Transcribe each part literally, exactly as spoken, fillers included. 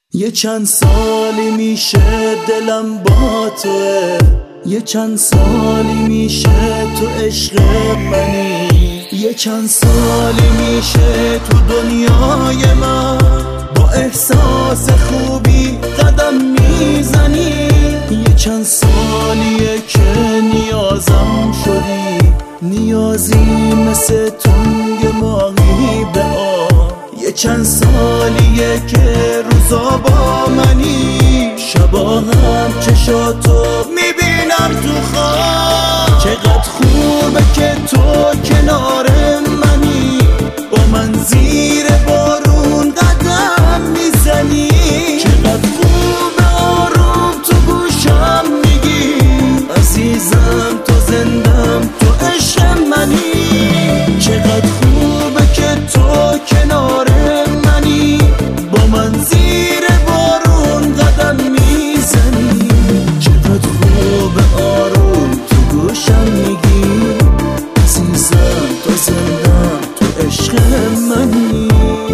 یه چند سالی میشه دلم با توه، یه چند سالی میشه تو عشق منی، یه چند سالی میشه تو دنیای من با احساس خوبی قدم میزنی. یه چند سالیه که نیازم شدی، نیازی مثل تنگ ماهی به آب. یه چند سالیه که روزا با منی، شبا هم چشاتو میبینم تو خواب. چقدر خوبه که تو کنار منی، با من زیر بارون قدم میزنی. چقدر خوبه آروم تو گوشم میگی عزیزم تو زندم تو عشق منی. چقدر خوبه که تو کنار منی، با من زیر بارون قدم میزنی. چقدر خوبه آروم تو گوشم میگی عزیزم تو زندم تو عشق منی.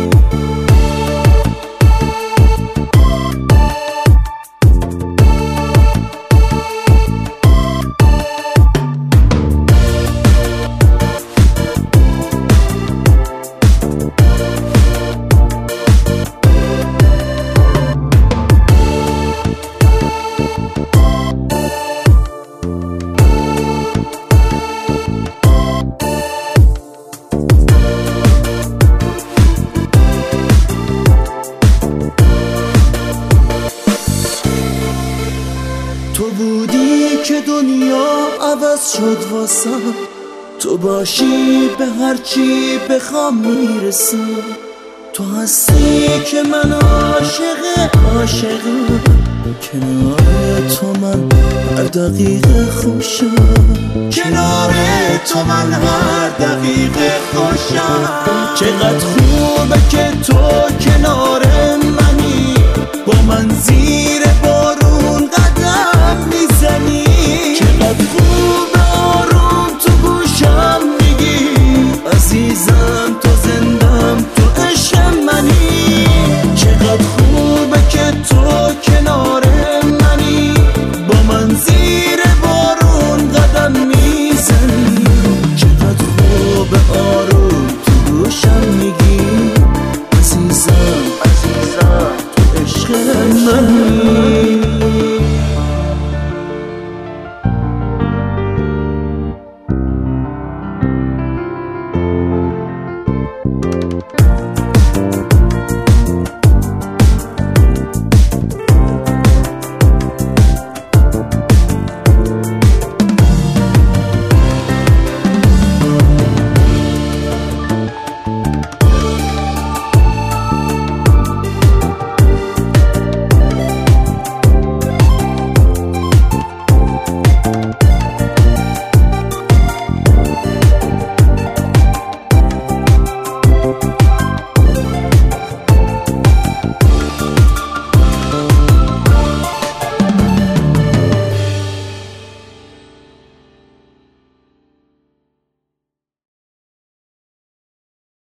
تو بودی که دنیا عوض شد واسم، تو باشی به هر چی بخوام میرسم. تو هستی که من عاشق عاشقم، کنار تو من هر دقیقه خوشم، کنار تو من هر دقیقه خوشم. چقدر خوبه که تو